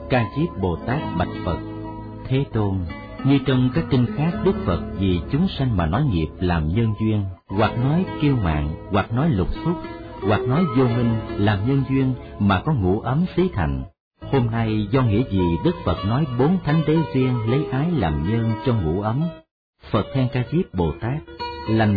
Ca Diếp Bồ Tát bạch Phật: Thế Tôn, như trong các kinh khác, Đức Phật vì chúng sanh mà nói nghiệp làm nhân duyên, hoặc nói kiêu mạn, hoặc nói lục xúc, hoặc nói vô minh làm nhân duyên mà có ngũ ấm xí thành. Hôm nay do nghĩa gì Đức Phật nói 4 thánh đế duyên lấy ái làm nhân cho ngũ ấm? Phật khen Ca Diếp Bồ Tát: lành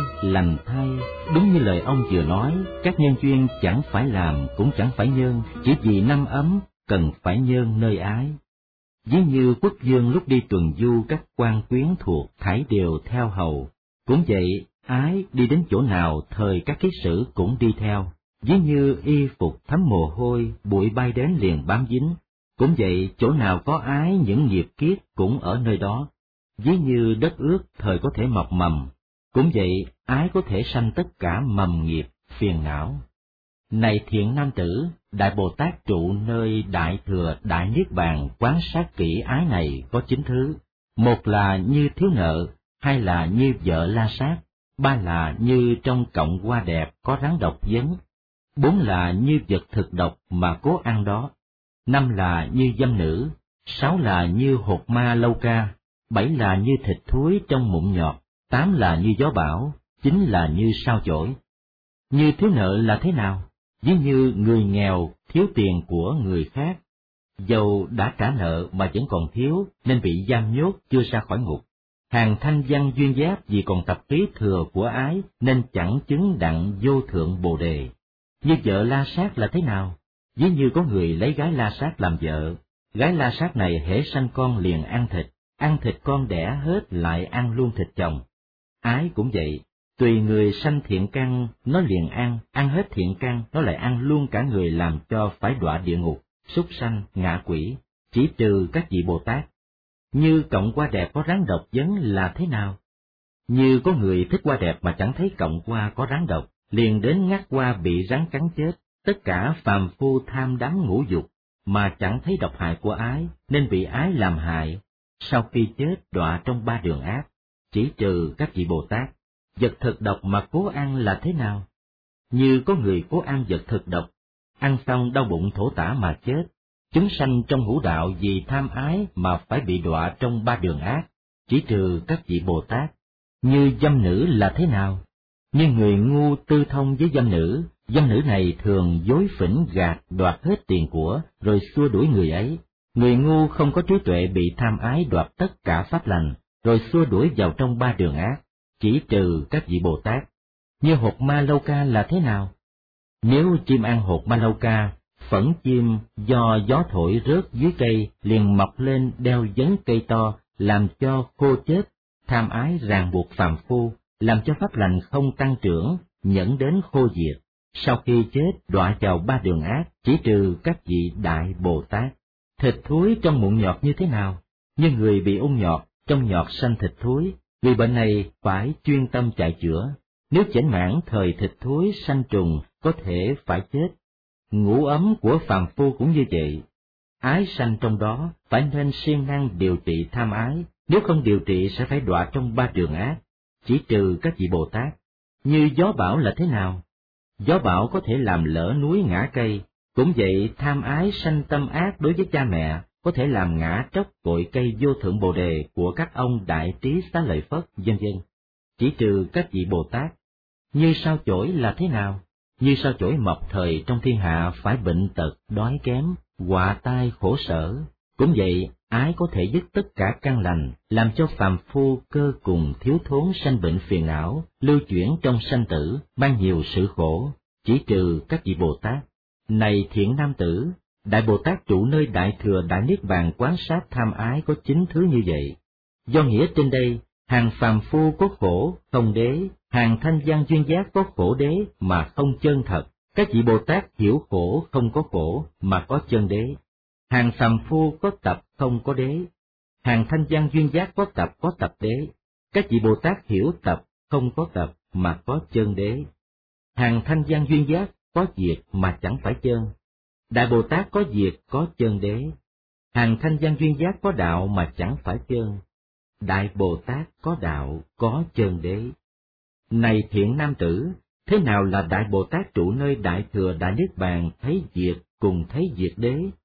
thay, đúng như lời ông vừa nói, các nhân duyên chẳng phải làm cũng chẳng phải nhân, chỉ vì 5 ấm cần phải nhân nơi ái. Ví như quốc vương lúc đi tuần du, các quan quyến thuộc thảy đều theo hầu. Cũng vậy, ái đi đến chỗ nào thời các ký sử cũng đi theo. Ví như y phục thấm mồ hôi, bụi bay đến liền bám dính. Cũng vậy, chỗ nào có ái, những nghiệp kiết cũng ở nơi đó. Ví như đất ướt thời có thể mọc mầm. Cũng vậy, ái có thể sanh tất cả mầm nghiệp, phiền não. Này thiện nam tử, Đại Bồ Tát trụ nơi Đại Thừa Đại Niết Bàn quán sát kỹ ái này có 9 thứ. 1 là như thiếu nợ, 2 là như vợ la sát, 3 là như trong cọng hoa đẹp có rắn độc dấn, 4 là như vật thực độc mà cố ăn đó, 5 là như dâm nữ, 6 là như hột ma lâu ca, 7 là như thịt thúi trong mụn nhọt, 8 là như gió bão, 9 là như sao chổi. Như thiếu nợ là thế nào? Ví như người nghèo thiếu tiền của người khác, dầu đã trả nợ mà vẫn còn thiếu nên bị giam nhốt chưa ra khỏi ngục. Hàng thanh văn duyên giác vì còn tập khí thừa của ái nên chẳng chứng đặng vô thượng bồ đề. Như vợ la sát là thế nào? Ví như có người lấy gái la sát làm vợ, gái la sát này hễ sanh con liền ăn thịt con đẻ hết lại ăn luôn thịt chồng. Ái cũng vậy, tùy người sanh thiện căn nó liền ăn hết thiện căn nó lại ăn luôn cả người, làm cho phải đọa địa ngục, súc sanh, ngạ quỷ, chỉ trừ các vị Bồ Tát. Như cọng hoa đẹp có rắn độc dấn là thế nào? Như có người thích hoa đẹp mà chẳng thấy cọng hoa có rắn độc, liền đến ngắt hoa bị rắn cắn chết. Tất cả phàm phu tham đắm ngũ dục mà chẳng thấy độc hại của ái nên bị ái làm hại, sau khi chết đọa trong 3 đường ác, chỉ trừ các vị Bồ Tát. Vật thực độc mà cố ăn là thế nào? Như có người cố ăn vật thực độc, ăn xong đau bụng thổ tả mà chết. Chúng sanh trong ngũ đạo vì tham ái mà phải bị đọa trong 3 đường ác, chỉ trừ các vị Bồ Tát. Như dâm nữ là thế nào? Như người ngu tư thông với dâm nữ này thường dối phỉnh gạt đoạt hết tiền của rồi xua đuổi người ấy. Người ngu không có trí tuệ bị tham ái đoạt tất cả pháp lành rồi xua đuổi vào trong 3 đường ác, chỉ trừ các vị Bồ Tát. Như hột ma lâu ca là thế nào? Nếu chim ăn hột ma lâu ca, phẫn chim do gió thổi rớt dưới cây liền mọc lên đeo dấn cây to, làm cho khô chết. Tham ái ràng buộc phàm phu, làm cho pháp lành không tăng trưởng, dẫn đến khô diệt. Sau khi chết đọa vào 3 đường ác, chỉ trừ các vị Đại Bồ Tát. Thịt thúi trong mụn nhọt như thế nào? Như người bị ung nhọt, trong nhọt sanh thịt thúi, vì bệnh này phải chuyên tâm chạy chữa. Nếu chểnh mãn thời thịt thúi sanh trùng, có thể phải chết. Ngũ ấm của phàm phu cũng như vậy. Ái sanh trong đó, phải nên siêng năng điều trị tham ái, nếu không điều trị sẽ phải đọa trong 3 đường ác, chỉ trừ các vị Bồ Tát. Như gió bão là thế nào? Gió bão có thể làm lở núi ngã cây, cũng vậy tham ái sanh tâm ác đối với cha mẹ, có thể làm ngã tróc cội cây vô thượng bồ đề của các ông Đại Trí Xá Lợi Phất, vân vân. Chỉ trừ các vị Bồ Tát. Như sao chổi là thế nào? Như sao chổi mọc thời trong thiên hạ phải bệnh tật, đói kém, họa tai khổ sở. Cũng vậy, ái có thể dứt tất cả căn lành, làm cho phàm phu cơ cùng thiếu thốn sanh bệnh phiền não, lưu chuyển trong sanh tử, mang nhiều sự khổ, chỉ trừ các vị Bồ Tát. Này thiện nam tử, Đại Bồ Tát trụ nơi Đại Thừa Đại Niết Bàn quán sát tham ái có 9 thứ như vậy. Do nghĩa trên đây, hàng phàm phu có khổ không đế, hàng thanh văn duyên giác có khổ đế mà không chân thật. Các vị Bồ Tát hiểu khổ không có khổ mà có chân đế. Hàng phàm phu có tập không có đế, hàng thanh văn duyên giác có tập đế. Các vị Bồ Tát hiểu tập không có tập mà có chân đế. Hàng thanh văn duyên giác có diệt mà chẳng phải chân. Đại Bồ Tát có diệt có chân đế. Hàng thanh văn duyên giác có đạo mà chẳng phải chân. Đại Bồ Tát có đạo có chân đế. Này thiện nam tử, thế nào là Đại Bồ Tát trụ nơi Đại Thừa Đại Niết Bàn thấy diệt cùng thấy diệt đế?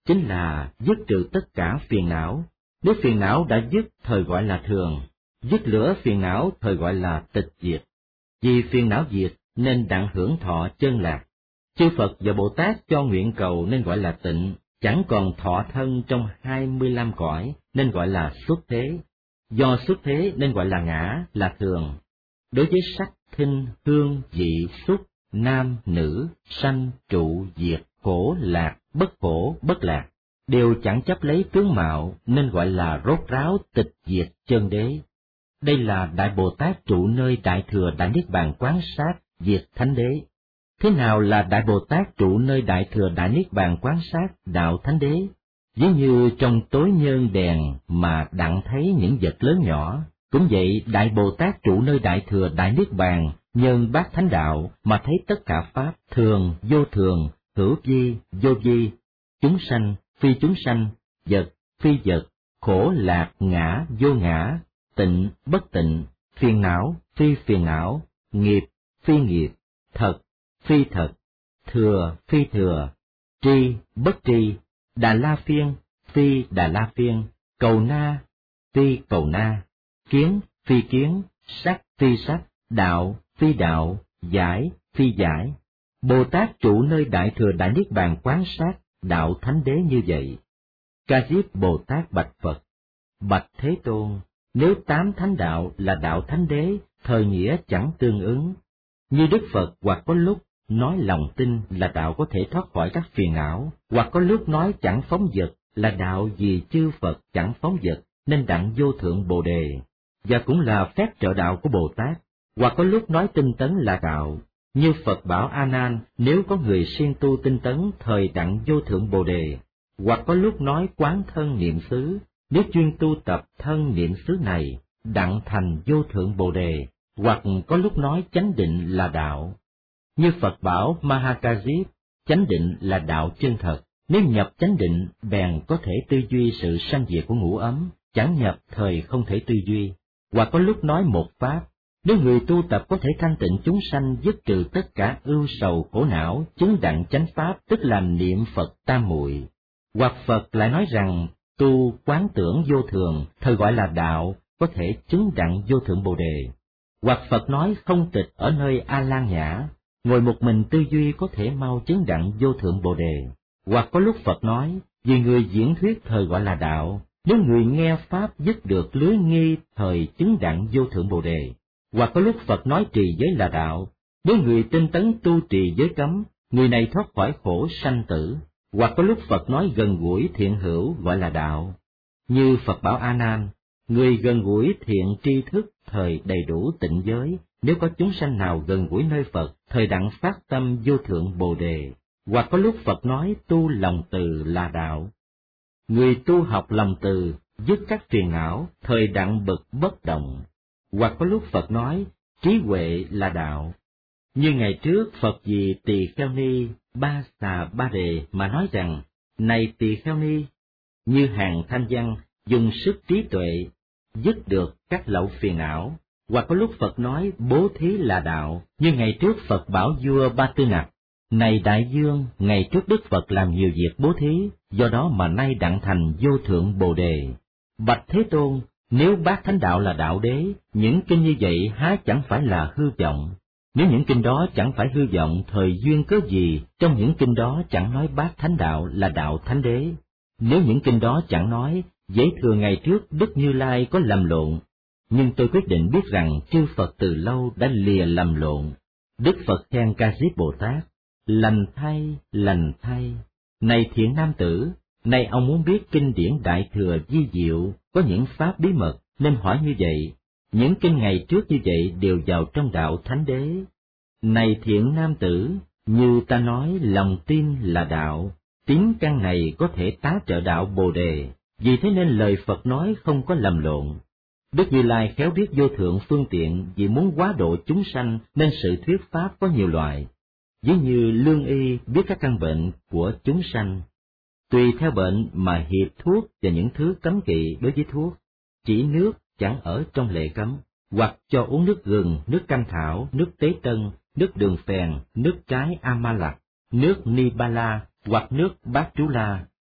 chính là dứt trừ tất cả phiền não. Nếu phiền não đã dứt, thời gọi là thường, dứt lửa phiền não, thời gọi là tịch diệt. Vì phiền não diệt nên đặng hưởng thọ chân lạc. Chư Phật và Bồ Tát cho nguyện cầu nên gọi là tịnh, chẳng còn thọ thân trong 25 cõi nên gọi là xuất thế. Do xuất thế nên gọi là ngã, là thường. Đối với sắc, thinh, hương, vị, xúc, nam, nữ, sanh, trụ, diệt, khổ, lạc, bất khổ, bất lạc, đều chẳng chấp lấy tướng mạo nên gọi là rốt ráo tịch diệt chân đế. Đây là Đại Bồ Tát trụ nơi Đại Thừa Đại Niết Bàn quán sát diệt thánh đế. Thế nào là Đại Bồ Tát trụ nơi Đại Thừa Đại Niết Bàn quán sát đạo thánh đế? Ví như trong tối nhơn đèn mà đặng thấy những vật lớn nhỏ, cũng vậy Đại Bồ Tát trụ nơi Đại Thừa Đại Niết Bàn nhân bát thánh đạo mà thấy tất cả pháp thường, vô, hữu vi, vô vi, chúng sanh, phi chúng sanh, vật, phi vật, khổ, lạc, ngã, vô ngã, tịnh, bất tịnh, phiền não, phi phiền não, nghiệp, phi nghiệp, thật, phi thật, thừa, phi thừa, tri, bất tri, Đà La Phiên, phi Đà La Phiên, cầu na, phi cầu na, kiến, phi kiến, sắc, phi sắc, đạo, phi đạo, giải, phi giải. Bồ Tát trụ nơi Đại Thừa Đại Niết Bàn quán sát đạo thánh đế như vậy. Ca Diếp Bồ Tát bạch Phật: Bạch Thế Tôn, nếu 8 thánh đạo là đạo thánh đế, thời nghĩa chẳng tương ứng. Như Đức Phật hoặc có lúc nói lòng tin là đạo có thể thoát khỏi các phiền não, hoặc có lúc nói chẳng phóng dật là đạo vì chư Phật chẳng phóng dật nên đặng vô thượng Bồ Đề, và cũng là phép trợ đạo của Bồ Tát, hoặc có lúc nói tinh tấn là đạo. Như Phật bảo A Nan, nếu có người siêng tu tinh tấn thời đặng vô thượng Bồ Đề, hoặc có lúc nói quán thân niệm xứ, nếu chuyên tu tập thân niệm xứ này đặng thành vô thượng Bồ Đề, hoặc có lúc nói chánh định là đạo. Như Phật bảo Mahakajip, chánh định là đạo chân thật, nếu nhập chánh định bèn có thể tư duy sự sanh diệt của ngũ ấm, chẳng nhập thời không thể tư duy. Hoặc có lúc nói một pháp, nếu người tu tập có thể thanh tịnh chúng sanh, dứt trừ tất cả ưu sầu khổ não, chứng đặng chánh pháp, tức là niệm Phật tam muội. Hoặc Phật lại nói rằng tu quán tưởng vô thường, thời gọi là đạo, có thể chứng đặng vô thượng Bồ Đề. Hoặc Phật nói không tịch ở nơi A Lan Nhã, ngồi một mình tư duy có thể mau chứng đặng vô thượng Bồ Đề. Hoặc có lúc Phật nói vì người diễn thuyết thời gọi là đạo, nếu người nghe pháp dứt được lưới nghi thời chứng đặng vô thượng Bồ Đề. Hoặc có lúc Phật nói trì giới là đạo, nếu người tinh tấn tu trì giới cấm, người này thoát khỏi khổ sanh tử. Hoặc có lúc Phật nói gần gũi thiện hữu gọi là đạo. Như Phật bảo A Nan, người gần gũi thiện tri thức thời đầy đủ tịnh giới, nếu có chúng sanh nào gần gũi nơi Phật, thời đặng phát tâm vô thượng Bồ Đề. Hoặc có lúc Phật nói tu lòng từ là đạo. Người tu học lòng từ, dứt các phiền não, thời đặng bực bất động. Hoặc có lúc Phật nói trí huệ là đạo. Như ngày trước Phật vì Tỳ Kheo Ni Ba Xà Ba Đề mà nói rằng, này Tỳ Kheo Ni, như hàng thanh văn dùng sức trí tuệ dứt được các lậu phiền não. Hoặc có lúc Phật nói bố thí là đạo, như ngày trước Phật bảo vua Ba Tư Nặc, này Đại Dương, ngày trước Đức Phật làm nhiều việc bố thí, do đó mà nay đặng thành vô thượng Bồ Đề. Bạch Thế Tôn, nếu bát thánh đạo là đạo đế, những kinh như vậy há chẳng phải là hư vọng? Nếu những kinh đó chẳng phải hư vọng, thời duyên cớ gì trong những kinh đó chẳng nói bát thánh đạo là đạo thánh đế? Nếu những kinh đó chẳng nói, dễ thừa ngày trước Đức Như Lai có lầm lộn, nhưng tôi quyết định biết rằng chư Phật từ lâu đã lìa lầm lộn. Đức Phật khen Ca Diếp Bồ Tát: lành thay, này thiện nam tử, này ông muốn biết kinh điển Đại Thừa vi diệu, có những pháp bí mật, nên hỏi như vậy. Những kinh ngày trước như vậy đều vào trong đạo thánh đế. Này thiện nam tử, như ta nói lòng tin là đạo, tín căn này có thể tá trợ đạo Bồ Đề, vì thế nên lời Phật nói không có lầm lộn. Đức Như Lai khéo biết vô thượng phương tiện, vì muốn hóa độ chúng sanh nên sự thuyết pháp có nhiều loại. Ví như lương y biết các căn bệnh của chúng sanh, tùy theo bệnh mà hiệp thuốc và những thứ cấm kỵ đối với thuốc, chỉ nước chẳng ở trong lệ cấm, hoặc cho uống nước gừng, nước cam thảo, nước tế tân, nước đường phèn, nước trái Amalak, nước Nibala, hoặc nước Bát Chú La,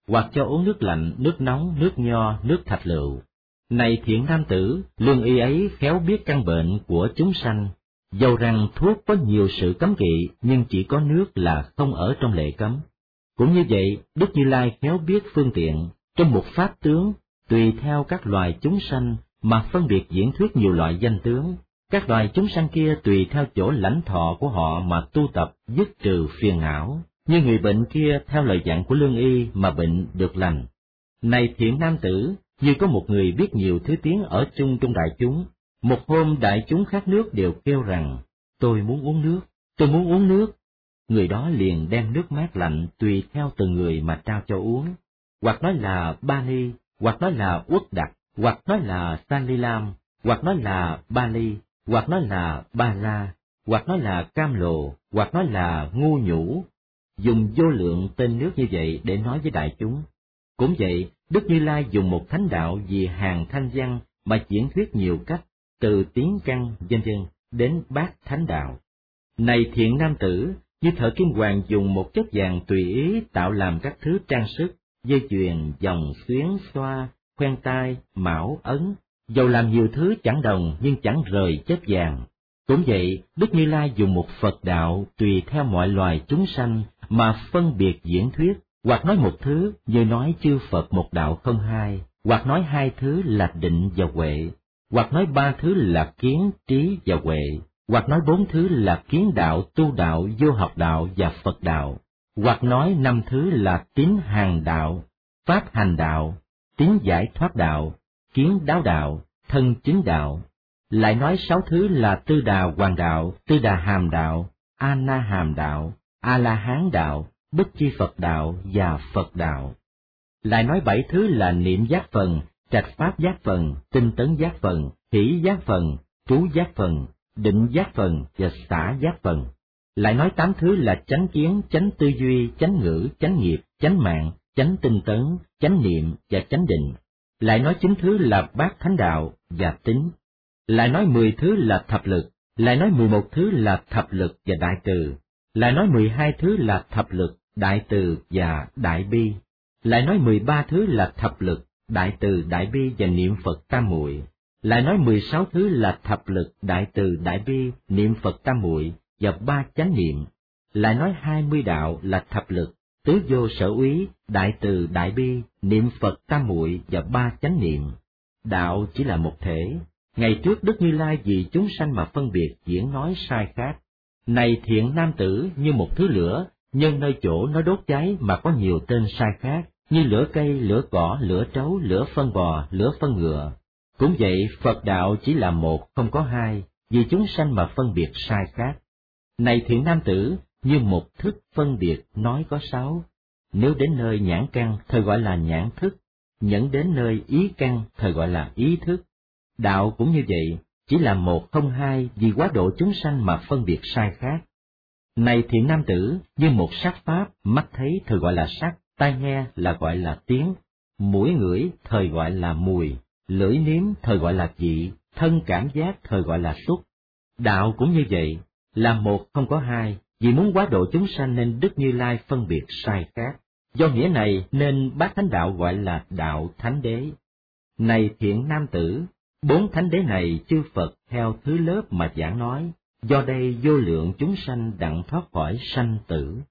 hoặc cho uống nước lạnh, nước nóng, nước nho, nước thạch lựu. Này thiện nam tử, lương y ấy khéo biết căn bệnh của chúng sanh, dầu rằng thuốc có nhiều sự cấm kỵ, nhưng chỉ có nước là không ở trong lệ cấm. Cũng như vậy, Đức Như Lai khéo biết phương tiện, trong một pháp tướng, tùy theo các loài chúng sanh mà phân biệt diễn thuyết nhiều loại danh tướng. Các loài chúng sanh kia tùy theo chỗ lãnh thọ của họ mà tu tập dứt trừ phiền não, như người bệnh kia theo lời dặn của lương y mà bệnh được lành. Này thiện nam tử, như có một người biết nhiều thứ tiếng ở chung trong đại chúng, một hôm đại chúng khát nước đều kêu rằng, tôi muốn uống nước, tôi muốn uống nước. Người đó liền đem nước mát lạnh tùy theo từng người mà trao cho uống, hoặc nói là ba ly, hoặc nói là uất đặc, hoặc nói là salilam, hoặc nói là ba ly, hoặc nói là ba la, hoặc nói là cam lồ, hoặc nói là ngu nhũ, dùng vô lượng tên nước như vậy để nói với đại chúng. Cũng vậy, Đức Như Lai dùng một thánh đạo vì hàng thanh văn mà diễn thuyết nhiều cách, từ tiếng căn vân vân đến bát thánh đạo. Này thiện nam tử, như thợ kim hoàng dùng một chất vàng tùy ý tạo làm các thứ trang sức, dây chuyền, vòng, xuyến, xoa, khoen tai, mão, ấn, dầu làm nhiều thứ chẳng đồng nhưng chẳng rời chất vàng. Cũng vậy, Đức Như Lai dùng một Phật đạo tùy theo mọi loài chúng sanh mà phân biệt diễn thuyết, hoặc nói một thứ như nói chư Phật một đạo không hai, hoặc nói hai thứ là định và huệ, hoặc nói ba thứ là kiến, trí và huệ, hoặc nói bốn thứ là kiến đạo, tu đạo, vô học đạo và Phật đạo, hoặc nói năm thứ là tín hàng đạo, pháp hành đạo, tín giải thoát đạo, kiến đáo đạo, thân chứng đạo. Lại nói sáu thứ là tư đà hoàng đạo, tư đà hàm đạo, a na hàm đạo, a la hán đạo, bất chi Phật đạo và Phật đạo. Lại nói bảy thứ là niệm giác phần, trạch pháp giác phần, tinh tấn giác phần, hỷ giác phần, trú giác phần, định giác phần và xả giác phần. Lại nói tám thứ là chánh kiến, chánh tư duy, chánh ngữ, chánh nghiệp, chánh mạng, chánh tinh tấn, chánh niệm và chánh định. Lại nói chín thứ là bát thánh đạo và tính. Lại nói 10 thứ là thập lực, lại nói 11 thứ là thập lực và đại từ, lại nói 12 thứ là thập lực, đại từ và đại bi, lại nói 13 thứ là thập lực, đại từ, đại bi và niệm Phật tam muội, lại nói 16 thứ là thập lực, đại từ, đại bi, niệm Phật tam muội và ba chánh niệm, lại nói 20 đạo là thập lực, tứ vô sở úy, đại từ, đại bi, niệm Phật tam muội và ba chánh niệm. Đạo chỉ là một thể. Ngày trước Đức Như Lai vì chúng sanh mà phân biệt diễn nói sai khác. Này thiện nam tử, như một thứ lửa, nhân nơi chỗ nó đốt cháy mà có nhiều tên sai khác, như lửa cây, lửa cỏ, lửa trấu, lửa phân bò, lửa phân ngựa. Cũng vậy, Phật đạo chỉ là một, không có hai, vì chúng sanh mà phân biệt sai khác. Này thiện nam tử, như một thức phân biệt nói có sáu. Nếu đến nơi nhãn căn, thời gọi là nhãn thức, nhẫn đến nơi ý căn, thời gọi là ý thức. Đạo cũng như vậy, chỉ là một không hai, vì quá độ chúng sanh mà phân biệt sai khác. Này thiện nam tử, như một sắc pháp, mắt thấy thời gọi là sắc, tai nghe là gọi là tiếng, mũi ngửi thời gọi là mùi, lưỡi nếm thời gọi là vị, thân cảm giác thời gọi là xúc. Đạo cũng như vậy, là một không có hai, vì muốn quá độ chúng sanh nên Đức Như Lai phân biệt sai khác. Do nghĩa này nên bát thánh đạo gọi là đạo thánh đế. Này thiện nam tử, bốn thánh đế này chư Phật theo thứ lớp mà giảng nói, do đây vô lượng chúng sanh đặng thoát khỏi sanh tử.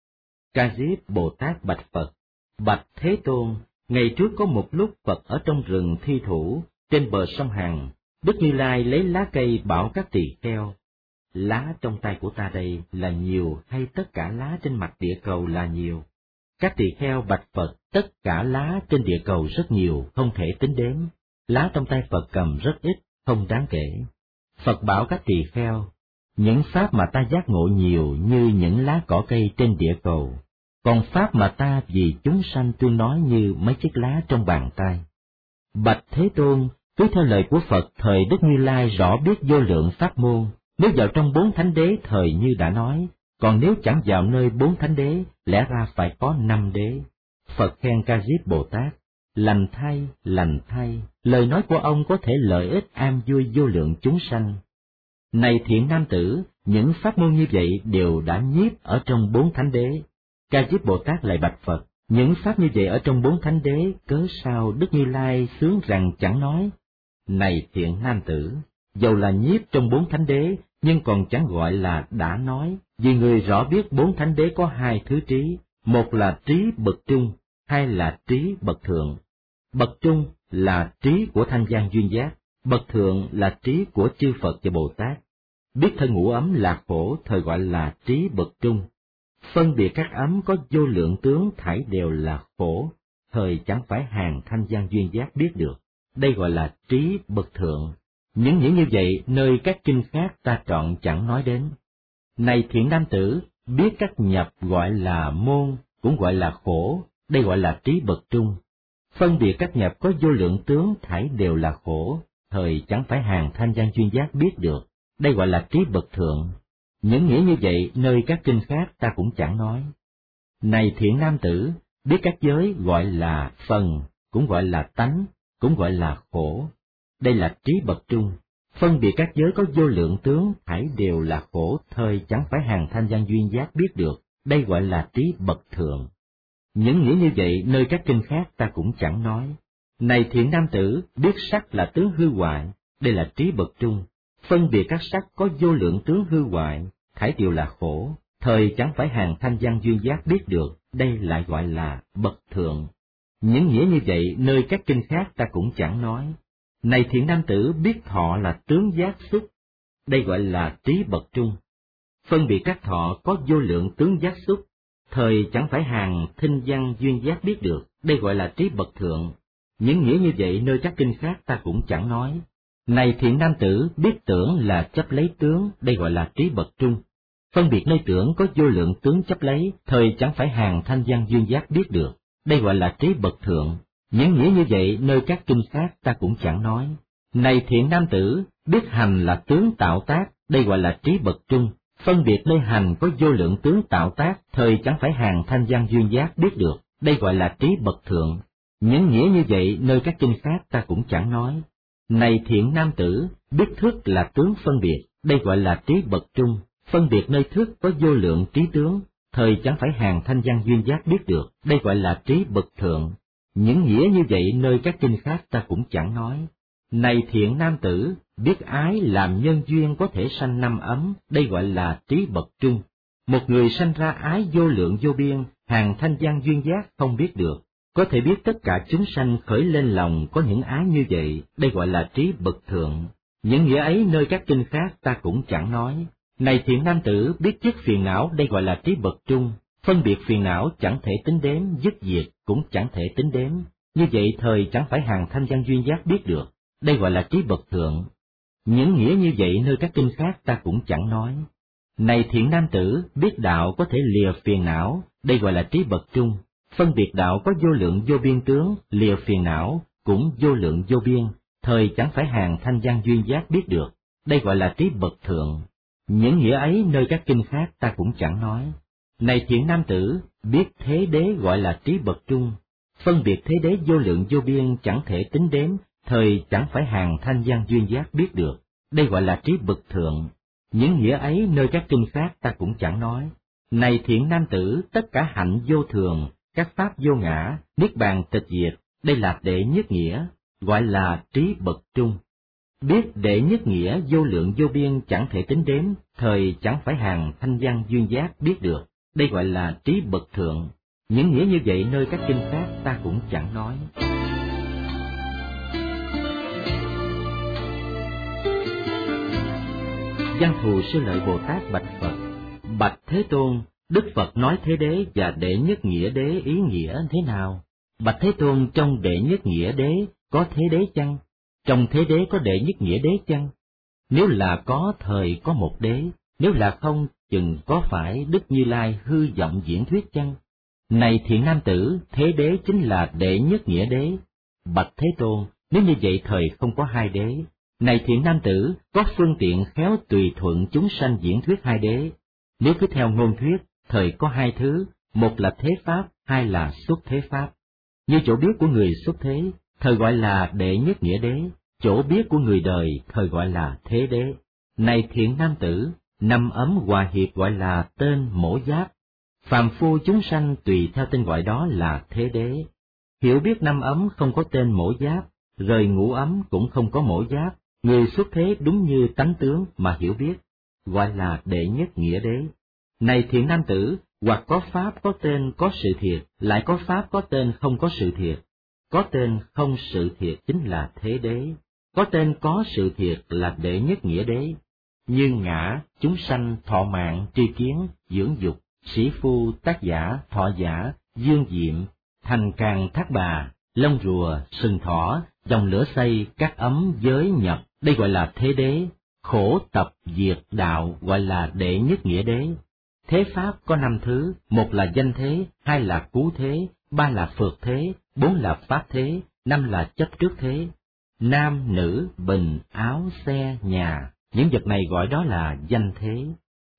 Ca Diếp Bồ Tát bạch Phật: Bạch Thế Tôn, ngày trước có một lúc Phật ở trong rừng Thi Thủ, trên bờ sông Hằng, Đức Như Lai lấy lá cây bảo các tỳ kheo: Lá trong tay của ta đây là nhiều hay tất cả lá trên mặt địa cầu là nhiều? Các tỳ kheo bạch Phật: Tất cả lá trên địa cầu rất nhiều, không thể tính đếm. Lá trong tay Phật cầm rất ít, không đáng kể. Phật bảo các tỳ kheo: Những pháp mà ta giác ngộ nhiều như những lá cỏ cây trên địa cầu, còn pháp mà ta vì chúng sanh tuyên nói như mấy chiếc lá trong bàn tay. Bạch Thế Tôn, cứ theo lời của Phật thời Đức Như Lai rõ biết vô lượng pháp môn, nếu vào trong bốn thánh đế thời như đã nói, còn nếu chẳng vào nơi bốn thánh đế, lẽ ra phải có 5 đế. Phật khen Ca Diếp Bồ Tát: Lành thay, lời nói của ông có thể lợi ích an vui vô lượng chúng sanh. Này thiện nam tử, những pháp môn như vậy đều đã nhiếp ở trong bốn thánh đế. Ca Diếp Bồ Tát lại bạch Phật: Những pháp như vậy ở trong 4 thánh đế, cớ sao Đức Như Lai xướng rằng chẳng nói? Này thiện nam tử, dầu là nhiếp trong 4 thánh đế, nhưng còn chẳng gọi là đã nói, vì người rõ biết 4 thánh đế có 2 thứ trí, một là trí bậc trung, hai là trí bậc thượng. Bậc trung là trí của thanh văn duyên giác, bậc thượng là trí của chư Phật và Bồ Tát. Biết thân ngũ ấm là khổ, thời gọi là trí bậc trung. Phân biệt các ấm có vô lượng tướng thảy đều là khổ, thời chẳng phải hàng thanh văn duyên giác biết được, đây gọi là trí bậc thượng. Những nghĩa như vậy nơi các kinh khác ta trọn chẳng nói đến. Này thiện nam tử, biết các nhập gọi là môn, cũng gọi là khổ, đây gọi là trí bậc trung. Phân biệt các nhập có vô lượng tướng thảy đều là khổ, thời chẳng phải hàng thanh văn duyên giác biết được, đây gọi là trí bậc thượng. Những nghĩa như vậy nơi các kinh khác ta cũng chẳng nói. Này thiện nam tử, biết các giới gọi là phần, cũng gọi là tánh, cũng gọi là khổ, đây là trí bậc trung. Phân biệt các giới có vô lượng tướng thảy đều là khổ, thời chẳng phải hàng thanh văn duyên giác biết được, đây gọi là trí bậc thượng. Những nghĩa như vậy nơi các kinh khác ta cũng chẳng nói. Này thiện nam tử, biết sắc là tướng hư hoại, đây là trí bậc trung. Phân biệt các sắc có vô lượng tướng hư hoại, thảy đều là khổ, thời chẳng phải hàng thanh văn duyên giác biết được, đây lại gọi là bậc thượng. Những nghĩa như vậy nơi các kinh khác ta cũng chẳng nói. Này thiện nam tử, biết thọ là tướng giác xúc, đây gọi là trí bậc trung. Phân biệt các thọ có vô lượng tướng giác xúc, thời chẳng phải hàng thinh văn duyên giác biết được, đây gọi là trí bậc thượng. Những nghĩa như vậy nơi các kinh khác ta cũng chẳng nói. Này thiện nam tử, biết tưởng là chấp lấy tướng, đây gọi là trí bậc trung. Phân biệt nơi tưởng có vô lượng tướng chấp lấy, thời chẳng phải hàng thanh văn duyên giác biết được, đây gọi là trí bậc thượng. Những nghĩa như vậy nơi các kinh khác ta cũng chẳng nói. Này thiện nam tử, biết hành là tướng tạo tác, đây gọi là trí bậc trung. Phân biệt nơi hành có vô lượng tướng tạo tác, thời chẳng phải hàng thanh văn duyên giác biết được, đây gọi là trí bậc thượng. Những nghĩa như vậy nơi các kinh khác ta cũng chẳng nói. Này thiện nam tử, biết thức là tướng phân biệt, đây gọi là trí bậc trung. Phân biệt nơi thức có vô lượng trí tướng, thời chẳng phải hàng thanh văn duyên giác biết được, đây gọi là trí bậc thượng. Những nghĩa như vậy nơi các kinh khác ta cũng chẳng nói. Này thiện nam tử, biết ái làm nhân duyên có thể sanh năm ấm, đây gọi là trí bậc trung. Một người sanh ra ái vô lượng vô biên, hàng thanh văn duyên giác không biết được. Có thể biết tất cả chúng sanh khởi lên lòng có những ái như vậy, đây gọi là trí bậc thượng. Những nghĩa ấy nơi các kinh khác ta cũng chẳng nói. Này thiện nam tử, biết dứt phiền não, đây gọi là trí bậc trung. Phân biệt phiền não chẳng thể tính đếm, dứt diệt cũng chẳng thể tính đếm. Như vậy thời chẳng phải hàng thanh văn duyên giác biết được, đây gọi là trí bậc thượng. Những nghĩa như vậy nơi các kinh khác ta cũng chẳng nói. Này thiện nam tử, biết đạo có thể lìa phiền não, đây gọi là trí bậc trung. Phân biệt đạo có vô lượng vô biên tướng, lìa phiền não cũng vô lượng vô biên, thời chẳng phải hàng thanh văn duyên giác biết được, đây gọi là trí bậc thượng. Những nghĩa ấy nơi các kinh khác ta cũng chẳng nói. Này thiện nam tử, biết thế đế gọi là trí bậc trung. Phân biệt thế đế vô lượng vô biên chẳng thể tính đếm, thời chẳng phải hàng thanh văn duyên giác biết được, đây gọi là trí bậc thượng. Những nghĩa ấy nơi các kinh khác ta cũng chẳng nói. Này thiện nam tử, tất cả hạnh vô thường, các pháp vô ngã, niết bàn tịch diệt, đây là đệ nhất nghĩa, gọi là trí bậc trung. Biết đệ nhất nghĩa vô lượng vô biên chẳng thể tính đếm, thời chẳng phải hàng thanh văn duyên giác biết được, đây gọi là trí bậc thượng. Những nghĩa như vậy nơi các kinh khác ta cũng chẳng nói. Văn Thù Sư Lợi Bồ Tát bạch Phật: Bạch Thế Tôn, Đức Phật nói thế đế và đệ nhất nghĩa đế ý nghĩa thế nào? Bạch Thế Tôn, trong đệ nhất nghĩa đế có thế đế chăng? Trong thế đế có đệ nhất nghĩa đế chăng? Nếu là có, thời có một đế; nếu là không, chừng có phải Đức Như Lai hư vọng diễn thuyết chăng? Này thiện nam tử, thế đế chính là đệ nhất nghĩa đế. Bạch Thế Tôn, nếu như vậy thời không có hai đế. Này thiện nam tử, có phương tiện khéo tùy thuận chúng sanh diễn thuyết hai đế. Nếu cứ theo ngôn thuyết, thời có hai thứ, một là thế pháp, hai là xuất thế pháp. Như chỗ biết của người xuất thế, thời gọi là đệ nhất nghĩa đế; chỗ biết của người đời, thời gọi là thế đế. Này thiện nam tử, năm ấm hòa hiệp gọi là tên mổ giáp. Phàm phu chúng sanh tùy theo tên gọi đó là thế đế. Hiểu biết năm ấm không có tên mổ giáp, rời ngũ ấm cũng không có mổ giáp, người xuất thế đúng như tánh tướng mà hiểu biết, gọi là đệ nhất nghĩa đế. Này thiện nam tử, hoặc có pháp có tên có sự thiệt, lại có pháp có tên không có sự thiệt. Có tên không sự thiệt chính là thế đế, có tên có sự thiệt là đệ nhất nghĩa đế. Như ngã, chúng sanh, thọ mạng, tri kiến, dưỡng dục, sĩ phu, tác giả, thọ giả, dương diệm, thành càng thác bà, lông rùa, sừng thỏ, dòng lửa xây, các ấm, giới, nhập, đây gọi là thế đế. Khổ tập diệt đạo gọi là đệ nhất nghĩa đế. Thế pháp có 5 thứ, 1 là danh thế, 2 là cứu thế, 3 là phược thế, 4 là pháp thế, 5 là chấp trước thế. Nam, nữ, bình, áo, xe, nhà, những vật này gọi đó là danh thế.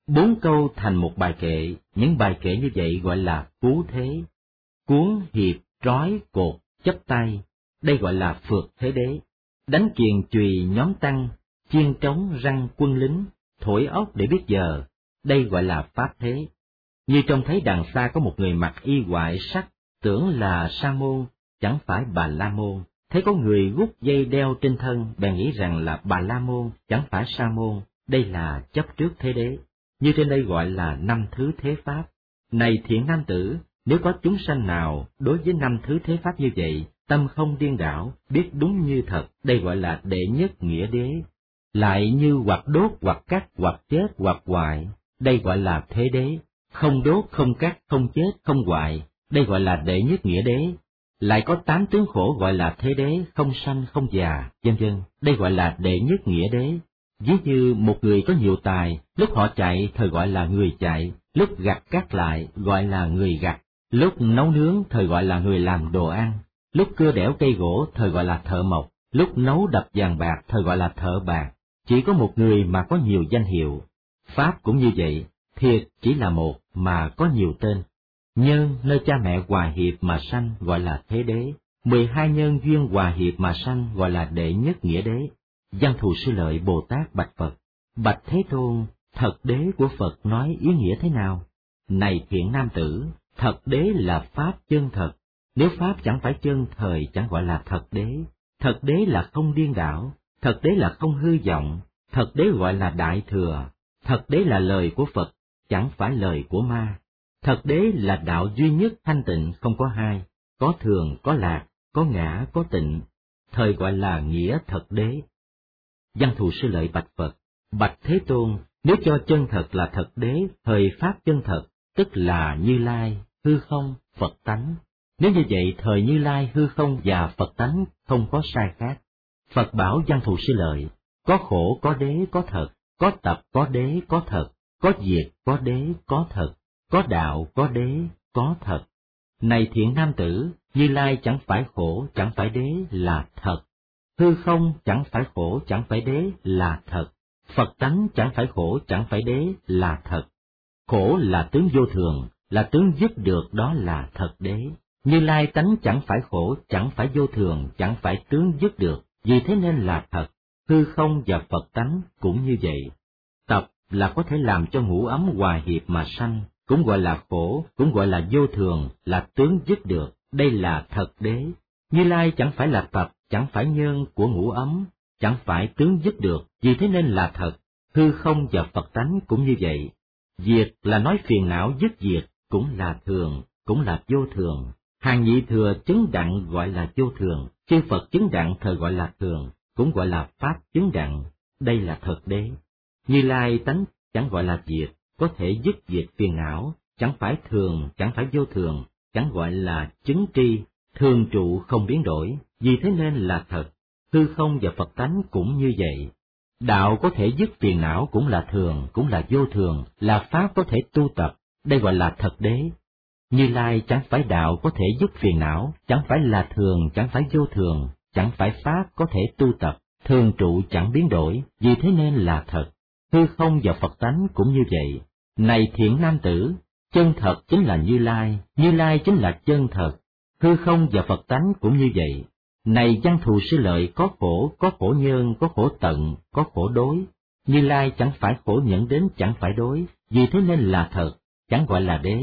4 câu thành một bài kệ, những bài kệ như vậy gọi là cứu thế. Cuốn, hiệp, trói, cột, chấp tay, đây gọi là phược thế đế. Đánh kiền chùy nhóm tăng, chiên trống răng quân lính, thổi ốc để biết giờ, đây gọi là pháp thế. Như trông thấy đằng xa có một người mặc y ngoại sắc, tưởng là sa môn, chẳng phải Bà La Môn. Thấy có người gút dây đeo trên thân, bèn nghĩ rằng là Bà La Môn, chẳng phải sa môn, đây là chấp trước thế đế. Như trên đây gọi là 5 thứ thế pháp. Này thiện nam tử, nếu có chúng sanh nào đối với 5 thứ thế pháp như vậy, tâm không điên đảo, biết đúng như thật, đây gọi là đệ nhất nghĩa đế. Lại như hoặc đốt, hoặc cắt, hoặc chết, hoặc hoại, đây gọi là thế đế. Không đốt, không cắt, không chết, không hoại, đây gọi là đệ nhất nghĩa đế. Lại có 8 tướng khổ gọi là thế đế, không sanh, không già, vân vân, đây gọi là đệ nhất nghĩa đế. Ví như một người có nhiều tài, lúc họ chạy thời gọi là người chạy, lúc gặt cắt lại gọi là người gặt, lúc nấu nướng thời gọi là người làm đồ ăn, lúc cưa đẽo cây gỗ thời gọi là thợ mộc, lúc nấu đập vàng bạc thời gọi là thợ bạc. Chỉ có một người mà có nhiều danh hiệu. Pháp cũng như vậy, thiệt chỉ là một mà có nhiều tên. Nhân nơi cha mẹ hòa hiệp mà sanh gọi là thế đế, 12 nhân duyên hòa hiệp mà sanh gọi là đệ nhất nghĩa đế. Văn Thù Sư Lợi Bồ Tát bạch Phật: Bạch Thế Tôn, thật đế của Phật nói ý nghĩa thế nào? Này thiện nam tử, thật đế là pháp chân thật. Nếu pháp chẳng phải chân thời chẳng gọi là thật đế. Thật đế là không điên đảo, thật đế là không hư vọng, thật đế gọi là đại thừa. Thật đế là lời của Phật, chẳng phải lời của ma. Thật đế là đạo duy nhất thanh tịnh không có hai, có thường, có lạc, có ngã, có tịnh, thời gọi là nghĩa thật đế. Văn Thù Sư Lợi bạch Phật: Bạch Thế Tôn, nếu cho chân thật là thật đế, thời pháp chân thật, tức là Như Lai, hư không, Phật tánh. Nếu như vậy, thời Như Lai, hư không và Phật tánh không có sai khác. Phật bảo Văn Thù Sư Lợi: Có khổ có đế có thật, có tập có đế có thật, có diệt có đế có thật, có đạo có đế có thật. Này thiện nam tử, Như Lai chẳng phải khổ chẳng phải đế là thật, hư không chẳng phải khổ chẳng phải đế là thật, Phật tánh chẳng phải khổ chẳng phải đế là thật. Khổ là tướng vô thường, là tướng dứt được, đó là thật đế. Như Lai tánh chẳng phải khổ chẳng phải vô thường, chẳng phải tướng dứt được, vì thế nên là thật. Hư không và Phật tánh cũng như vậy. Tập là có thể làm cho ngũ ấm hòa hiệp mà sanh, cũng gọi là khổ, cũng gọi là vô thường, là tướng dứt được, đây là thật đế. Như Lai chẳng phải là tập, chẳng phải nhân của ngũ ấm, chẳng phải tướng dứt được, vì thế nên là thật. Hư không và Phật tánh cũng như vậy. Diệt là nói phiền não dứt diệt, cũng là thường, cũng là vô thường. Hàng nhị thừa chứng đặng gọi là vô thường, chư Phật chứng đặng thời gọi là thường, cũng gọi là pháp chứng đặng, đây là thật đế. Như Lai tánh chẳng gọi là diệt, có thể dứt diệt phiền não, chẳng phải thường, chẳng phải vô thường, chẳng gọi là chứng tri, thường trụ không biến đổi, vì thế nên là thật. Hư không và Phật tánh cũng như vậy. Đạo có thể dứt phiền não cũng là thường, cũng là vô thường, là pháp có thể tu tập, đây gọi là thật đế. Như Lai chẳng phải đạo có thể dứt phiền não, chẳng phải là thường, chẳng phải vô thường, chẳng phải pháp có thể tu tập, thường trụ chẳng biến đổi, vì thế nên là thật. Hư không và Phật tánh cũng như vậy. Này thiện nam tử, chân thật chính là Như Lai chính là chân thật. Hư không và Phật tánh cũng như vậy. Này Văn Thù Sư Lợi, có khổ nhân, có khổ tận, có khổ đối. Như Lai chẳng phải khổ nhẫn đến chẳng phải đối, vì thế nên là thật, chẳng gọi là đế.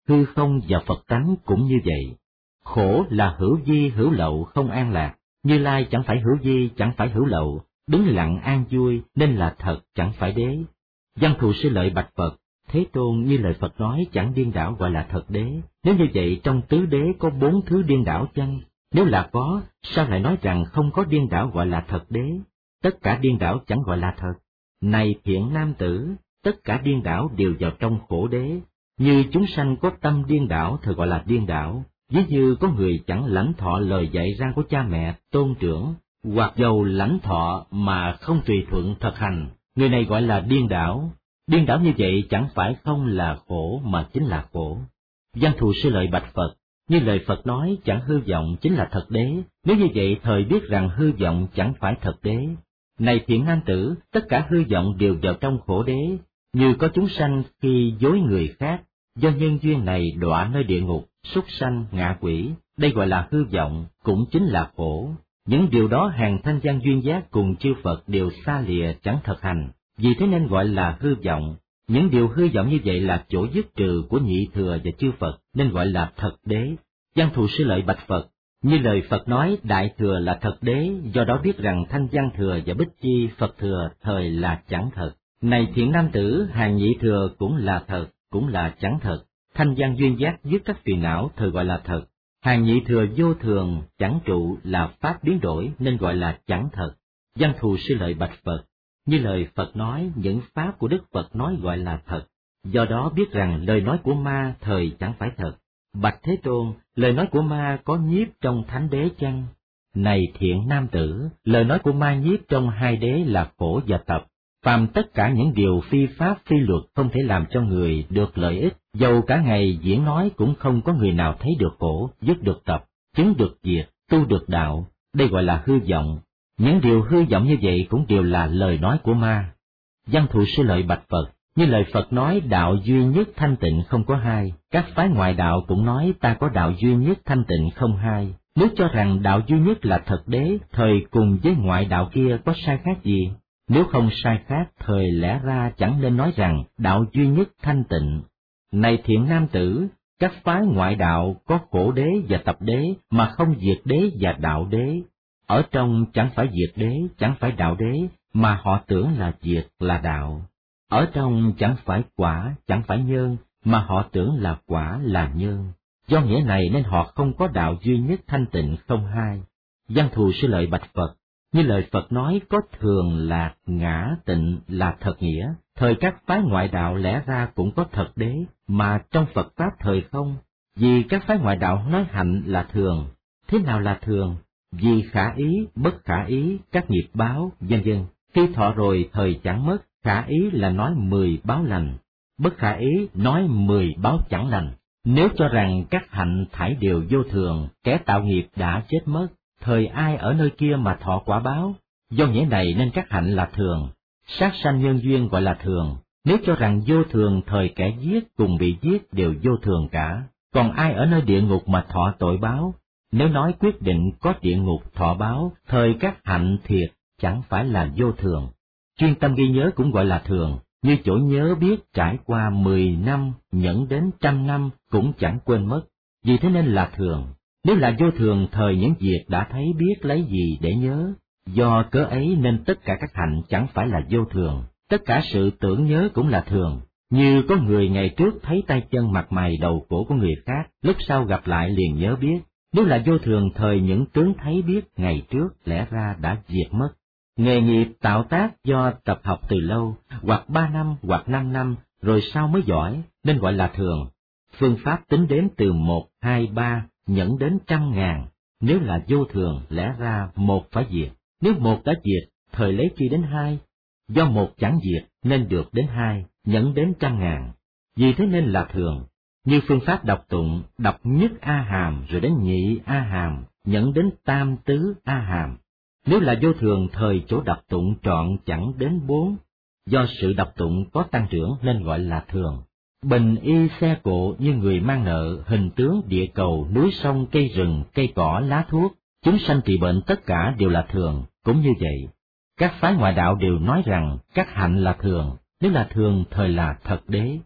hư không và Phật tánh cũng như vậy. Khổ là hữu vi hữu lậu không an lạc, Như Lai chẳng phải hữu vi chẳng phải hữu lậu, đứng lặng an vui nên là thật chẳng phải đế. Văn Thù Sư Lợi bạch Phật: Thế Tôn, như lời Phật nói chẳng điên đảo gọi là thật đế. Nếu như vậy trong tứ đế có 4 thứ điên đảo chăng? Nếu là có, sao lại nói rằng không có điên đảo gọi là thật đế? Tất cả điên đảo chẳng gọi là thật. Này thiện nam tử, tất cả điên đảo đều vào trong khổ đế. Như chúng sanh có tâm điên đảo thì gọi là điên đảo. Ví như có người chẳng lãnh thọ lời dạy ra của cha mẹ, tôn trưởng, hoặc dầu lãnh thọ mà không tùy thuận thực hành, người này gọi là điên đảo. Điên đảo như vậy chẳng phải không là khổ mà chính là khổ. Văn Thù Sư Lợi bạch Phật: Như lời Phật nói chẳng hư vọng chính là thật đế, nếu như vậy thời biết rằng hư vọng chẳng phải thật đế. Này thiện nam tử, tất cả hư vọng đều vào trong khổ đế, như có chúng sanh khi dối người khác, do nhân duyên này đọa nơi địa ngục, súc sanh, ngạ quỷ, đây gọi là hư vọng, cũng chính là khổ. Những điều đó hàng thanh văn duyên giác cùng chư Phật đều xa lìa chẳng thực hành, vì thế nên gọi là hư vọng. Những điều hư vọng như vậy là chỗ dứt trừ của nhị thừa và chư Phật, nên gọi là thật đế. Văn Thù Sư Lợi bạch Phật: Như lời Phật nói đại thừa là thật đế, do đó biết rằng thanh văn thừa và bích chi Phật thừa thời là chẳng thật. Này thiện nam tử, hàng nhị thừa cũng là thật, cũng là chẳng thật. Thanh văn duyên giác dứt các phiền não thời gọi là thật. Hàng nhị thừa vô thường, chẳng trụ là pháp biến đổi nên gọi là chẳng thật. Văn Thù Sư Lợi bạch Phật: Như lời Phật nói, những pháp của Đức Phật nói gọi là thật. Do đó biết rằng lời nói của ma thời chẳng phải thật. Bạch Thế Tôn, lời nói của ma có nhiếp trong thánh đế chăng? Này thiện nam tử, lời nói của ma nhiếp trong hai đế là khổ và tập. Phàm tất cả những điều phi pháp phi luật không thể làm cho người được lợi ích, dầu cả ngày diễn nói cũng không có người nào thấy được khổ, dứt được tập, chứng được diệt, tu được đạo, đây gọi là hư vọng. Những điều hư vọng như vậy cũng đều là lời nói của ma. Văn Thù Sư Lợi bạch Phật: Như lời Phật nói đạo duy nhất thanh tịnh không có hai, các phái ngoại đạo cũng nói ta có đạo duy nhất thanh tịnh không hai. Nếu cho rằng đạo duy nhất là thật đế, thời cùng với ngoại đạo kia có sai khác gì? Nếu không sai khác, thời lẽ ra chẳng nên nói rằng đạo duy nhất thanh tịnh. Này thiện nam tử, các phái ngoại đạo có khổ đế và tập đế mà không diệt đế và đạo đế. Ở trong chẳng phải diệt đế, chẳng phải đạo đế, mà họ tưởng là diệt là đạo. Ở trong chẳng phải quả, chẳng phải nhân, mà họ tưởng là quả là nhân. Do nghĩa này nên họ không có đạo duy nhất thanh tịnh không hai. Văn Thù Sư Lợi bạch Phật: Như lời Phật nói có thường lạc ngã tịnh là thật nghĩa, thời các phái ngoại đạo lẽ ra cũng có thật đế, mà trong Phật Pháp thời không, vì các phái ngoại đạo nói hạnh là thường. Thế nào là thường? Vì khả ý, bất khả ý, các nghiệp báo, vân vân. Khi thọ rồi thời chẳng mất, khả ý là nói 10 báo lành, bất khả ý nói 10 báo chẳng lành. Nếu cho rằng các hạnh thảy đều vô thường, kẻ tạo nghiệp đã chết mất, thời ai ở nơi kia mà thọ quả báo? Do nghĩa này nên các hạnh là thường, sát sanh nhân duyên gọi là thường. Nếu cho rằng vô thường, thời kẻ giết cùng bị giết đều vô thường cả. Còn ai ở nơi địa ngục mà thọ tội báo? Nếu nói quyết định có địa ngục thọ báo, thời các hạnh thiệt chẳng phải là vô thường. Chuyên tâm ghi nhớ cũng gọi là thường, như chỗ nhớ biết trải qua 10 năm, nhẫn đến 100 năm cũng chẳng quên mất, vì thế nên là thường. Nếu là vô thường, thời những việc đã thấy biết lấy gì để nhớ, do cớ ấy nên tất cả các hạnh chẳng phải là vô thường, tất cả sự tưởng nhớ cũng là thường. Như có người ngày trước thấy tay chân mặt mày đầu cổ của người khác, lúc sau gặp lại liền nhớ biết. Nếu là vô thường, thời những tướng thấy biết ngày trước lẽ ra đã diệt mất. Nghề nghiệp tạo tác do tập học từ lâu, hoặc 3 năm hoặc 5 năm, rồi sau mới giỏi, nên gọi là thường. Phương pháp tính đếm từ 1, 2, 3, nhẫn đến 100.000. Nếu là vô thường, lẽ ra 1 phải diệt. Nếu 1 đã diệt, thời lấy chi đến 2. Do 1 chẳng diệt, nên được đến 2, nhẫn đến 100.000. Vì thế nên là thường. Như phương pháp đọc tụng, đọc nhất A Hàm rồi đến nhị A Hàm, nhẫn đến tam tứ A Hàm. Nếu là vô thường, thời chỗ đọc tụng trọn chẳng đến 4. Do sự đọc tụng có tăng trưởng nên gọi là thường. Bình y xe cộ như người mang nợ, hình tướng địa cầu, núi sông, cây rừng, cây cỏ, lá thuốc, chúng sanh trị bệnh tất cả đều là thường, cũng như vậy. Các phái ngoại đạo đều nói rằng các hạnh là thường, nếu là thường thời là thật đế.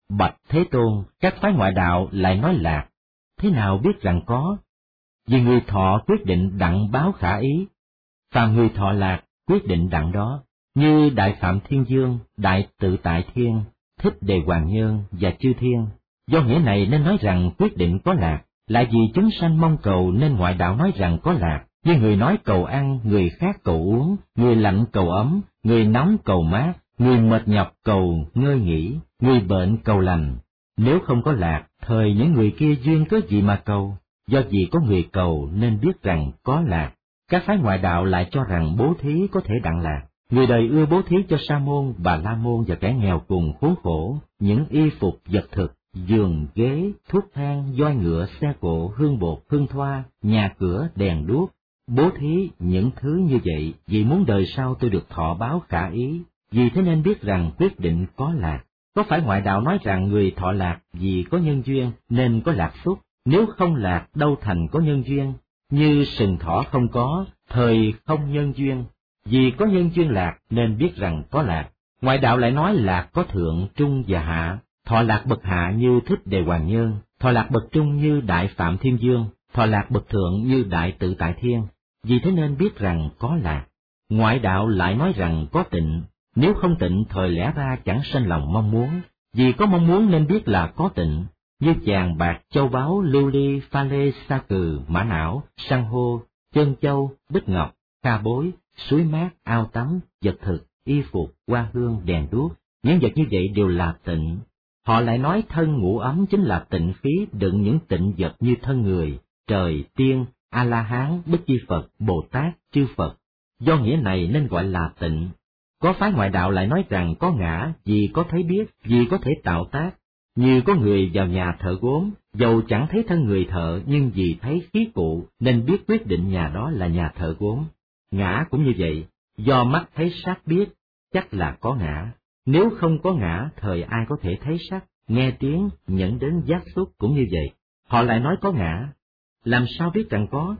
Bạch Thế Tôn, các phái ngoại đạo lại nói lạc, thế nào biết rằng có? Vì người thọ quyết định đặng báo khả ý, phàm người thọ lạc quyết định đặng đó, như Đại Phạm Thiên Dương, Đại Tự Tại Thiên, Thích Đề Hoàng Nhân và Chư Thiên. Do nghĩa này nên nói rằng quyết định có lạc, lại vì chúng sanh mong cầu nên ngoại đạo nói rằng có lạc, như người nói cầu ăn, người khác cầu uống, người lạnh cầu ấm, người nóng cầu mát, người mệt nhọc cầu ngơi nghỉ, người bệnh cầu lành. Nếu không có lạc, thời những người kia duyên cớ gì mà cầu? Do vì có người cầu nên biết rằng có lạc. Các phái ngoại đạo lại cho rằng bố thí có thể đặng lạc. Người đời ưa bố thí cho sa môn, bà la môn và kẻ nghèo cùng khốn khổ, những y phục, vật thực, giường, ghế, thuốc thang, voi ngựa, xe cộ, hương bột, hương thoa, nhà cửa, đèn đuốc. Bố thí những thứ như vậy, vì muốn đời sau tôi được thọ báo khả ý, vì thế nên biết rằng quyết định có lạc. Có phải ngoại đạo nói rằng người thọ lạc vì có nhân duyên nên có lạc xúc, nếu không lạc đâu thành có nhân duyên, như sừng thỏ không có, thời không nhân duyên, vì có nhân duyên lạc nên biết rằng có lạc. Ngoại đạo lại nói lạc có thượng, trung và hạ, thọ lạc bậc hạ như Thích Đề Hoàng Nhân, thọ lạc bậc trung như Đại Phạm Thiên Dương, thọ lạc bậc thượng như Đại Tự Tại Thiên, vì thế nên biết rằng có lạc. Ngoại đạo lại nói rằng có tịnh, nếu không tịnh thời lẽ ra chẳng sanh lòng mong muốn, vì có mong muốn nên biết là có tịnh, như vàng bạc, châu báu, lưu ly, pha lê, sa cừ, mã não, san hô, chân châu, bích ngọc, kha bối, suối mát, ao tắm, vật thực, y phục, hoa hương, đèn đuốc, những vật như vậy đều là tịnh. Họ lại nói thân ngũ ấm chính là tịnh khí đựng những tịnh vật như thân người, trời, tiên, A-la-hán, Bích Chi Phật, Bồ Tát, chư Phật. Do nghĩa này nên gọi là tịnh. Có phái ngoại đạo lại nói rằng có ngã vì có thấy biết, vì có thể tạo tác. Như có người vào nhà thợ gốm, dầu chẳng thấy thân người thợ nhưng vì thấy khí cụ nên biết quyết định nhà đó là nhà thợ gốm. Ngã cũng như vậy, do mắt thấy sắc biết, chắc là có ngã. Nếu không có ngã, thời ai có thể thấy sắc, nghe tiếng, nhận đến giác xúc cũng như vậy. Họ lại nói có ngã. Làm sao biết rằng có?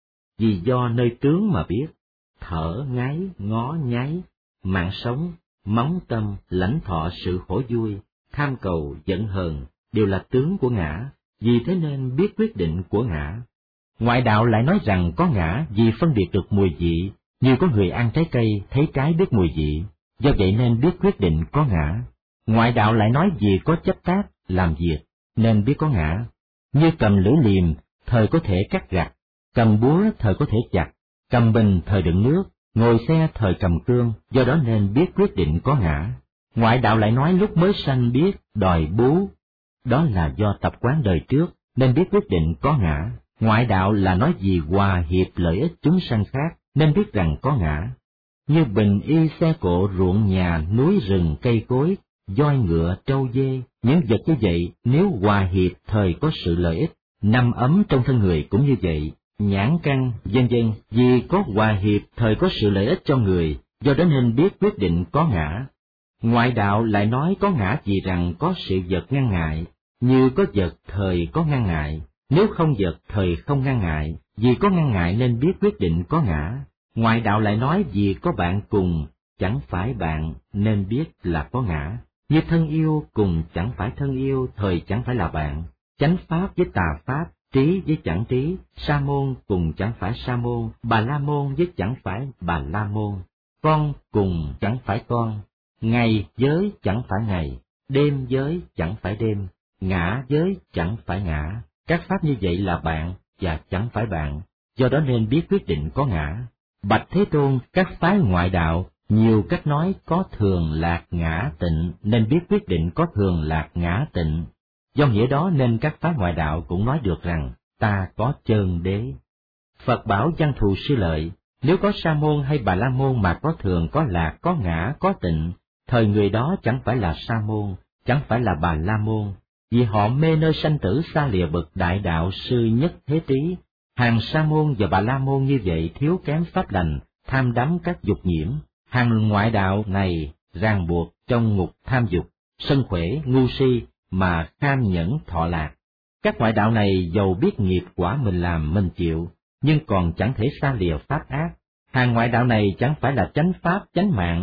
Vì do nơi tướng mà biết, thở, ngáy, ngó, nháy, mạng sống, móng tâm, lãnh thọ sự khổ vui, tham cầu, giận hờn, đều là tướng của ngã, vì thế nên biết quyết định của ngã. Ngoại đạo lại nói rằng có ngã vì phân biệt được mùi vị, như có người ăn trái cây, thấy trái biết mùi vị, do vậy nên biết quyết định có ngã. Ngoại đạo lại nói vì có chấp tác, làm việc, nên biết có ngã, như cầm lưỡi liềm, thời có thể cắt gặt, cầm búa thời có thể chặt, cầm bình thời đựng nước, ngồi xe thời cầm cương, do đó nên biết quyết định có ngã. Ngoại đạo lại nói lúc mới sanh biết đòi bú, đó là do tập quán đời trước, nên biết quyết định có ngã. Ngoại đạo là nói vì hòa hiệp lợi ích chúng sanh khác, nên biết rằng có ngã. Như bình y, xe cộ, ruộng nhà, núi rừng, cây cối, voi ngựa, trâu dê, những vật như vậy nếu hòa hiệp thời có sự lợi ích. Năm ấm trong thân người cũng như vậy, nhãn căn, vân vân, vì có hòa hiệp thời có sự lợi ích cho người, do đó nên biết quyết định có ngã. Ngoại đạo lại nói có ngã vì rằng có sự vật ngăn ngại, như có vật thời có ngăn ngại, nếu không vật thời không ngăn ngại, vì có ngăn ngại nên biết quyết định có ngã. Ngoại đạo lại nói vì có bạn cùng, chẳng phải bạn nên biết là có ngã, như thân yêu cùng chẳng phải thân yêu, thời chẳng phải là bạn, chánh pháp với tà pháp, trí với chẳng trí, sa môn cùng chẳng phải sa môn, bà la môn với chẳng phải bà la môn, con cùng chẳng phải con, ngày giới chẳng phải ngày, đêm giới chẳng phải đêm, ngã giới chẳng phải ngã. Các pháp như vậy là bạn và chẳng phải bạn, do đó nên biết quyết định có ngã. Bạch Thế Tôn, các phái ngoại đạo nhiều cách nói có thường lạc ngã tịnh, nên biết quyết định có thường lạc ngã tịnh. Do nghĩa đó nên các phái ngoại đạo cũng nói được rằng ta có chân đế. Phật bảo Văn Thù Sư Lợi, nếu có sa môn hay bà la môn mà có thường, có lạc, có ngã, có tịnh, thời người đó chẳng phải là sa môn, chẳng phải là bà la môn, vì họ mê nơi sanh tử xa lìa bậc đại đạo sư nhất thế trí. Hàng sa môn và bà la môn như vậy thiếu kém pháp lành, tham đắm các dục nhiễm. Hàng ngoại đạo này ràng buộc trong ngục tham dục, sân khỏe, ngu si mà kham nhẫn thọ lạc. Các ngoại đạo này dầu biết nghiệp quả mình làm mình chịu, nhưng còn chẳng thể xa lìa pháp ác. Hàng ngoại đạo này chẳng phải là chánh pháp, chánh mạng,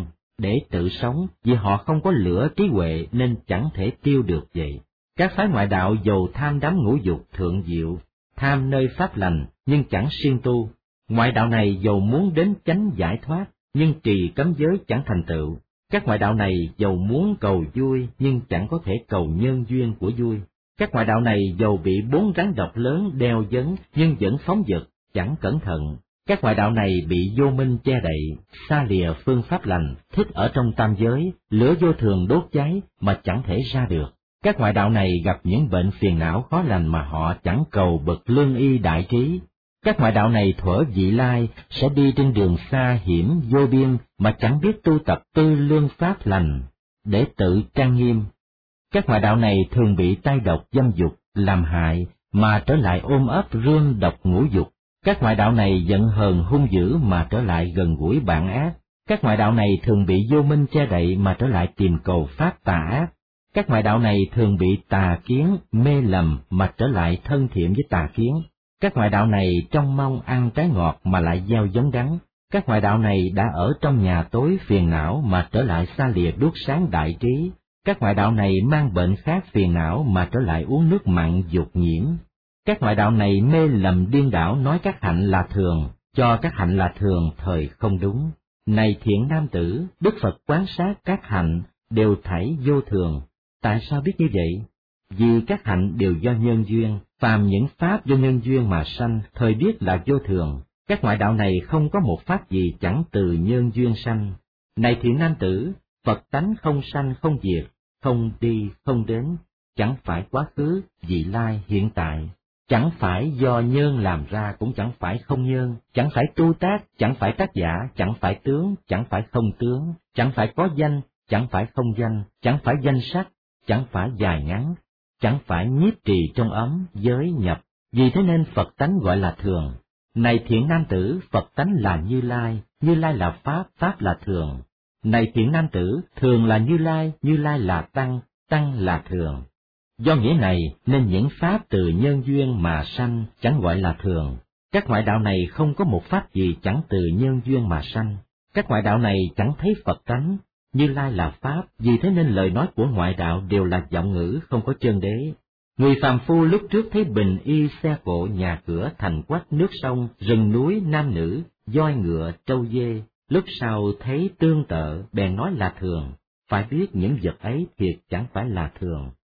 để tự sống, vì họ không có lửa trí huệ nên chẳng thể tiêu được vậy. Các phái ngoại đạo dầu tham đắm ngũ dục thượng diệu, tham nơi pháp lành nhưng chẳng siêng tu. Ngoại đạo này dầu muốn đến chánh giải thoát, nhưng trì cấm giới chẳng thành tựu. Các ngoại đạo này dầu muốn cầu vui nhưng chẳng có thể cầu nhân duyên của vui. Các ngoại đạo này dầu bị 4 rắn độc lớn đeo dấn nhưng vẫn phóng dật, chẳng cẩn thận. Các ngoại đạo này bị vô minh che đậy, xa lìa phương pháp lành, thích ở trong tam giới, lửa vô thường đốt cháy mà chẳng thể ra được. Các ngoại đạo này gặp những bệnh phiền não khó lành mà họ chẳng cầu bậc lương y đại trí. Các ngoại đạo này thuở vị lai sẽ đi trên đường xa hiểm vô biên mà chẳng biết tu tập tư lương pháp lành để tự trang nghiêm. Các ngoại đạo này thường bị tai độc dâm dục làm hại mà trở lại ôm ấp rương độc ngũ dục. Các ngoại đạo này giận hờn hung dữ mà trở lại gần gũi bạn ác. Các ngoại đạo này thường bị vô minh che đậy mà trở lại tìm cầu pháp tà ác. Các ngoại đạo này thường bị tà kiến mê lầm mà trở lại thân thiện với tà kiến. Các ngoại đạo này trông mong ăn trái ngọt mà lại gieo giống đắng. Các ngoại đạo này đã ở trong nhà tối phiền não mà trở lại xa lìa đuốc sáng đại trí. Các ngoại đạo này mang bệnh khác phiền não mà trở lại uống nước mặn dục nhiễm. Các ngoại đạo này mê lầm điên đảo nói các hạnh là thường, cho các hạnh là thường thời không đúng. Này thiện nam tử, Đức Phật quán sát các hạnh đều thảy vô thường. Tại sao biết như vậy? Vì các hạnh đều do nhân duyên, phàm những pháp do nhân duyên mà sanh, thời biết là vô thường. Các ngoại đạo này không có một pháp gì chẳng từ nhân duyên sanh. Này thiện nam tử, Phật tánh không sanh không diệt, không đi không đến, chẳng phải quá khứ, vị lai, hiện tại. Chẳng phải do nhân làm ra cũng chẳng phải không nhân, chẳng phải tu tác, chẳng phải tác giả, chẳng phải tướng, chẳng phải không tướng, chẳng phải có danh, chẳng phải không danh, chẳng phải danh sắc, chẳng phải dài ngắn, chẳng phải nhiếp trì trong ấm, giới nhập. Vì thế nên Phật tánh gọi là thường. Này thiện nam tử, Phật tánh là Như Lai là Pháp, Pháp là thường. Này thiện nam tử, thường là Như Lai là Tăng là thường. Do nghĩa này nên những pháp từ nhân duyên mà sanh chẳng gọi là thường. Các ngoại đạo này không có một pháp gì chẳng từ nhân duyên mà sanh. Các ngoại đạo này chẳng thấy Phật tánh, Như Lai là Pháp, vì thế nên lời nói của ngoại đạo đều là vọng ngữ không có chân đế. Người phàm phu lúc trước thấy bình y xe cộ nhà cửa thành quách nước sông, rừng núi nam nữ, voi ngựa trâu dê, lúc sau thấy tương tự bèn nói là thường, phải biết những vật ấy thiệt chẳng phải là thường.